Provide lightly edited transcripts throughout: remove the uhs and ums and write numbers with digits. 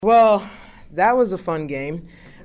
Well, that was a fun game.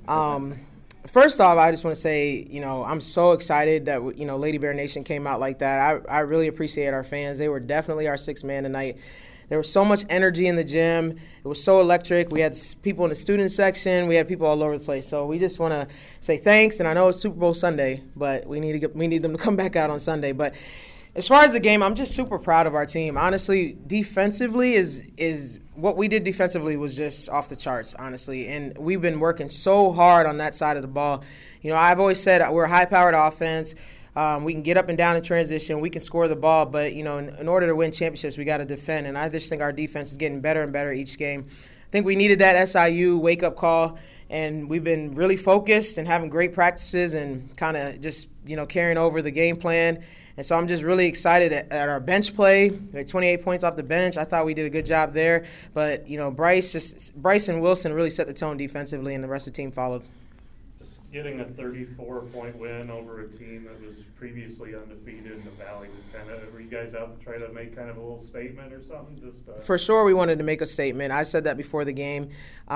First off, I just want to say, I'm so excited that, Lady Bear Nation came out like that. I really appreciate our fans. They were definitely our sixth man tonight. There was so much energy in the gym. It was so electric. We had people in the student section. We had people all over the place. So we just want to say thanks. And I know it's Super Bowl Sunday, but we need them to come back out on Sunday. But as far as the game, I'm just super proud of our team. Honestly, defensively is what we did defensively was just off the charts, honestly. And we've been working so hard on that side of the ball. I've always said we're a high-powered offense. We can get up and down in transition. We can score the ball. But, in order to win championships, we got to defend. And I just think our defense is getting better and better each game. I think we needed that SIU wake-up call. And we've been really focused and having great practices and kind of just, carrying over the game plan. And so I'm just really excited at our bench play. We had 28 points off the bench. I thought we did a good job there. But, Bryce and Wilson really set the tone defensively, and the rest of the team followed. Getting a 34-point win over a team that was previously undefeated in the Valley, just kind of, were you guys out to try to make kind of a little statement or something? For sure we wanted to make a statement. I said that before the game.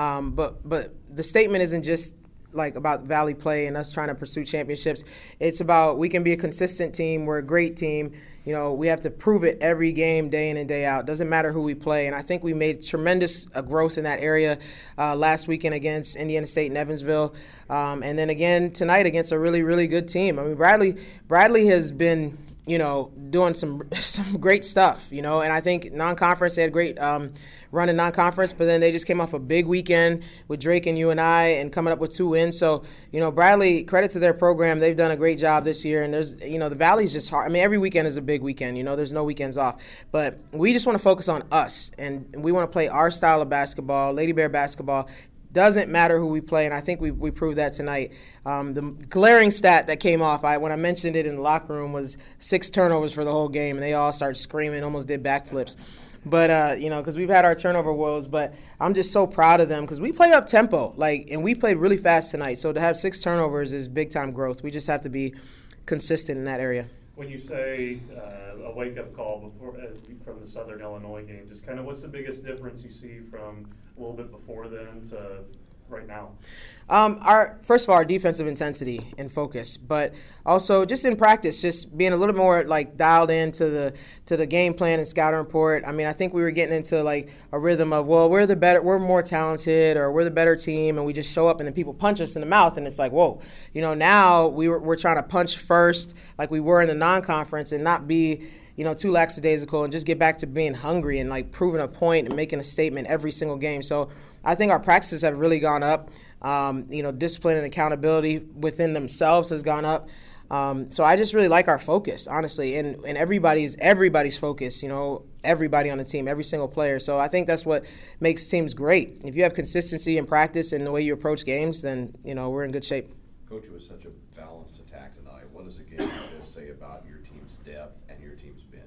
But the statement isn't just about Valley play and us trying to pursue championships. It's about we can be a consistent team. We're a great team. We have to prove it every game, day in and day out. Doesn't matter who we play. And I think we made tremendous growth in that area last weekend against Indiana State and Evansville. And then again tonight against a really, really good team. I mean, Bradley has been, doing some great stuff, and I think non-conference, they had a great run in non-conference, but then they just came off a big weekend with Drake and UNI and coming up with 2 wins. So, Bradley, credit to their program. They've done a great job this year, and there's, the Valley's just hard. I mean, every weekend is a big weekend, there's no weekends off. But we just want to focus on us, and we want to play our style of basketball, Lady Bear basketball. Doesn't matter who we play, and I think we proved that tonight. The glaring stat that came off, when I mentioned it in the locker room, was 6 turnovers for the whole game, and they all started screaming, almost did backflips. But, because we've had our turnover woes, but I'm just so proud of them because we play up tempo, and we played really fast tonight. So to have 6 turnovers is big-time growth. We just have to be consistent in that area. When you say a wake-up call from the Southern Illinois game, just kind of what's the biggest difference you see from a little bit before then to right now? First of all, our defensive intensity and focus, but also just in practice, just being a little more dialed into the game plan and scouting report. I mean, I think we were getting into a rhythm of, well, we're more talented, or we're the better team, and we just show up and then people punch us in the mouth, and it's like, whoa, now we're trying to punch first like we were in the non-conference and not be too lackadaisical and just get back to being hungry and proving a point and making a statement every single game. So I think our practices have really gone up. Discipline and accountability within themselves has gone up. So I just really like our focus, honestly, and everybody's focus, everybody on the team, every single player. So I think that's what makes teams great. If you have consistency in practice and the way you approach games, then, we're in good shape. Coach, it was such a balanced attack tonight. What does a game like this say about your team's depth and your team's bench?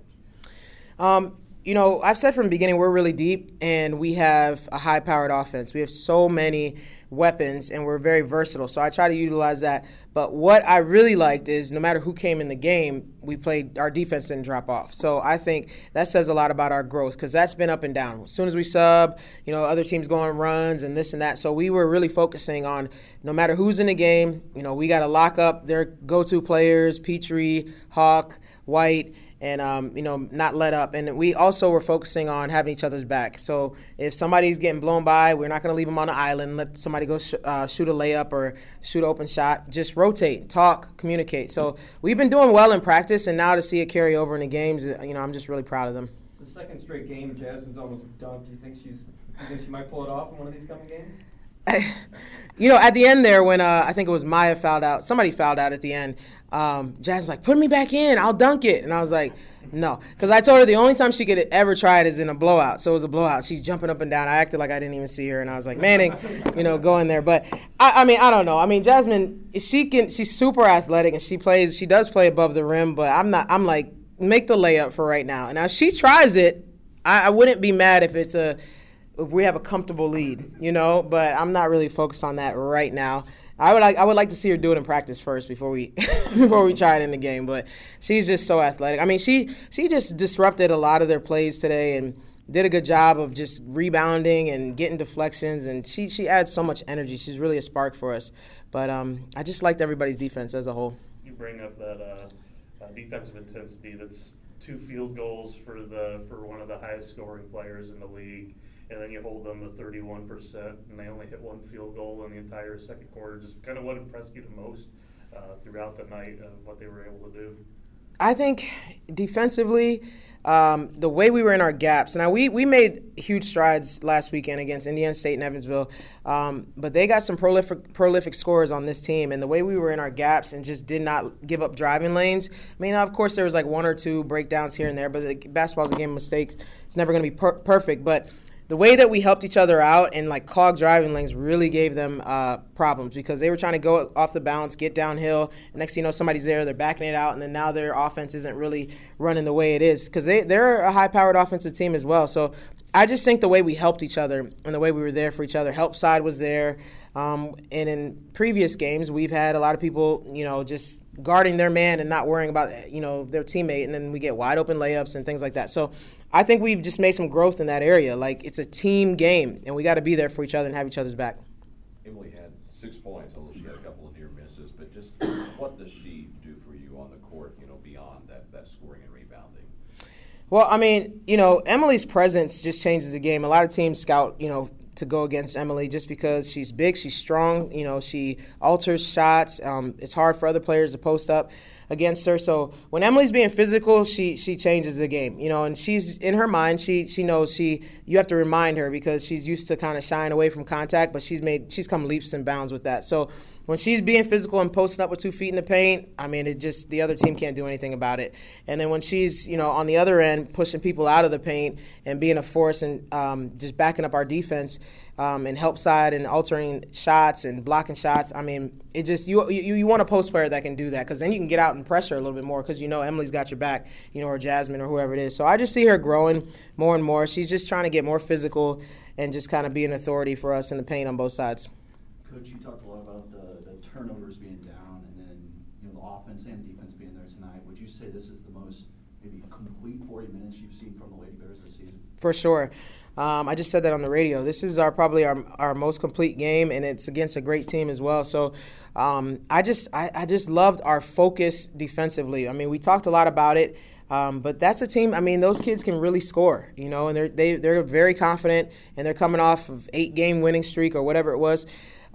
I've said from the beginning we're really deep, and we have a high-powered offense. We have so many weapons, and we're very versatile. So I try to utilize that. But what I really liked is no matter who came in the game, our defense didn't drop off. So I think that says a lot about our growth because that's been up and down. As soon as we sub, other teams go on runs and this and that. So we were really focusing on no matter who's in the game, we got to lock up their go-to players, Petrie, Hawk, White, and, not let up. And we also were focusing on having each other's back. So if somebody's getting blown by, we're not going to leave them on the island and let somebody go shoot a layup or shoot an open shot. Just rotate, talk, communicate. So we've been doing well in practice, and now to see it carry over in the games, I'm just really proud of them. It's the second straight game. Jasmine's almost dunked. Do you think she might pull it off in one of these coming games? At the end there when I think it was Maya fouled out, somebody fouled out at the end, Jasmine's like, put me back in, I'll dunk it. And I was like, no. Because I told her the only time she could ever try it is in a blowout. So it was a blowout. She's jumping up and down. I acted like I didn't even see her. And I was like, Manning, go in there. But, I don't know. I mean, Jasmine, she's super athletic, and she does play above the rim. But I'm like, make the layup for right now. And now if she tries it, I wouldn't be mad if we have a comfortable lead, but I'm not really focused on that right now. I would like to see her do it in practice first before we try it in the game. But she's just so athletic. I mean, she just disrupted a lot of their plays today, and did a good job of just rebounding and getting deflections, and she adds so much energy. She's really a spark for us. But I just liked everybody's defense as a whole. You bring up that defensive intensity. That's 2 field goals for one of the highest scoring players in the league, and then you hold them to 31%, and they only hit 1 field goal in the entire second quarter. Just kind of what impressed you the most throughout the night of what they were able to do? I think defensively, the way we were in our gaps. Now, we made huge strides last weekend against Indiana State and Evansville, but they got some prolific scorers on this team. And the way we were in our gaps and just did not give up driving lanes. I mean, of course, there was like 1 or 2 breakdowns here and there, but basketball's a game of mistakes. It's never going to be perfect. But the way that we helped each other out and like clogged driving lanes really gave them problems, because they were trying to go off the bounce, get downhill. And next thing you know, somebody's there, they're backing it out, and then now their offense isn't really running the way it is, because they're a high-powered offensive team as well. So I just think the way we helped each other and the way we were there for each other, help side was there. And in previous games, we've had a lot of people, just guarding their man and not worrying about, their teammate, and then we get wide open layups and things like that. So I think we've just made some growth in that area. Like, it's a team game, and we got to be there for each other and have each other's back. Emily had 6 points, although she had a couple of near misses. But just what does she do for you on the court, beyond that scoring and rebounding? Well, I mean, Emily's presence just changes the game. A lot of teams scout, to go against Emily just because she's big, she's strong, she alters shots. It's hard for other players to post up against her. So when Emily's being physical, she changes the game, and she's in her mind, she knows you have to remind her, because she's used to kind of shying away from contact, but she's come leaps and bounds with that. So when she's being physical and posting up with 2 feet in the paint, I mean, the other team can't do anything about it. And then when she's, on the other end, pushing people out of the paint and being a force and just backing up our defense and help side and altering shots and blocking shots, I mean, it just, you want a post player that can do that, because then you can get out and pressure a little bit more, because Emily's got your back, or Jasmine or whoever it is. So I just see her growing more and more. She's just trying to get more physical and just kind of be an authority for us in the paint on both sides. Coach, you talked a lot about the turnovers being down, and then the offense and defense being there tonight. Would you say this is the most maybe complete 40 minutes you've seen from the Lady Bears this season? For sure. I just said that on the radio. This is probably our most complete game, and it's against a great team as well. So I just loved our focus defensively. I mean, we talked a lot about it. But that's a team, I mean, those kids can really score, and they're very confident, and they're coming off of 8-game winning streak or whatever it was.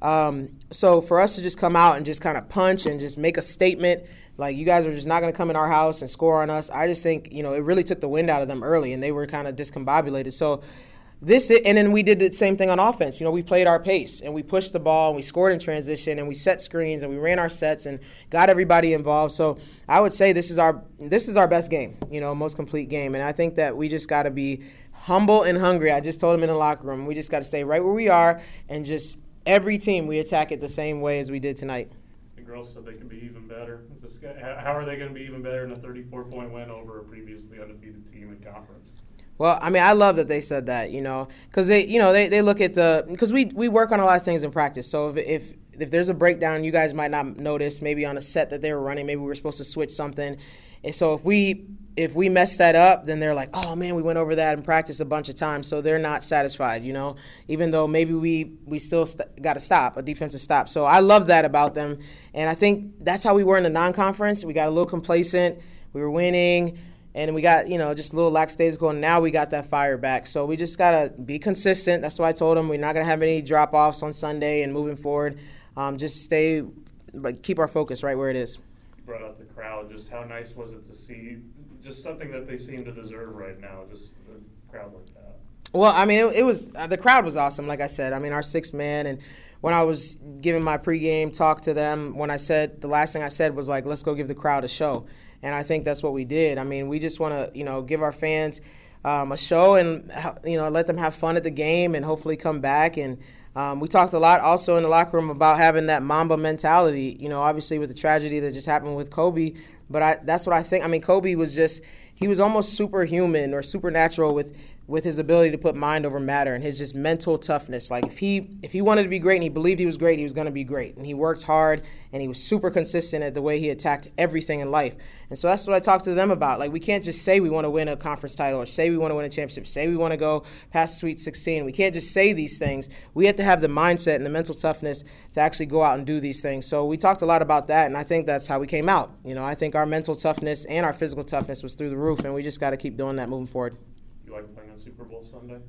So for us to just come out and just kind of punch and just make a statement, like, you guys are just not going to come in our house and score on us, I just think, it really took the wind out of them early, and they were kind of discombobulated. So and then we did the same thing on offense. We played our pace, and we pushed the ball, and we scored in transition, and we set screens, and we ran our sets and got everybody involved. So I would say this is our best game, most complete game. And I think that we just got to be humble and hungry. I just told them in the locker room, we just got to stay right where we are, and just every team we attack it the same way as we did tonight. The girls said they can be even better. How are they going to be even better in a 34-point win over a previously undefeated team in conference? Well, I mean, I love that they said that, because they look at because we work on a lot of things in practice. So if there's a breakdown, you guys might not notice, maybe on a set that they were running, maybe we were supposed to switch something. And so if we mess that up, then they're like, oh man, we went over that in practice a bunch of times. So they're not satisfied, even though maybe we still got to stop, a defensive stop. So I love that about them. And I think that's how we were in the non-conference. We got a little complacent. We were winning. And we got, just a little lackadaisical, and now we got that fire back. So we just got to be consistent. That's why I told them we're not going to have any drop-offs on Sunday and moving forward. Just keep our focus right where it is. You brought up the crowd. Just how nice was it to see just something that they seem to deserve right now, just the crowd like that? Well, I mean, it was the crowd was awesome, like I said. I mean, our 6th man, and when I was giving my pregame talk to them, the last thing I said was like, let's go give the crowd a show. And I think that's what we did. I mean, we just want to, give our fans a show and, let them have fun at the game and hopefully come back. And we talked a lot also in the locker room about having that Mamba mentality, obviously with the tragedy that just happened with Kobe. But that's what I think. I mean, Kobe was he was almost superhuman or supernatural with with his ability to put mind over matter and his just mental toughness. Like if he wanted to be great and he believed he was great, he was going to be great. And he worked hard and he was super consistent at the way he attacked everything in life. And so that's what I talked to them about. Like we can't just say we want to win a conference title or say we want to win a championship, say we want to go past the Sweet 16. We can't just say these things. We have to have the mindset and the mental toughness to actually go out and do these things. So we talked a lot about that, and I think that's how we came out. You know, I think our mental toughness and our physical toughness was through the roof, and we just got to keep doing that moving forward. You like playing on Super Bowl Sunday?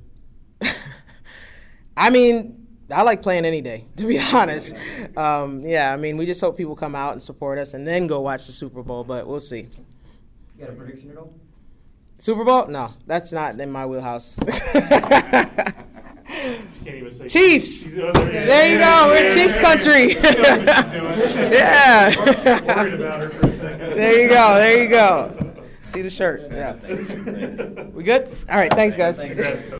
I mean, I like playing any day, to be honest. Yeah, I mean, we just hope people come out and support us and then go watch the Super Bowl, but we'll see. You got a prediction at all? Super Bowl? No, that's not in my wheelhouse. Can't even say Chiefs! There you go, we're Chiefs country. Yeah. Worried about her for a second. There you go. See the shirt. Yeah. Thank you. We good? All right, thanks, guys. Thanks.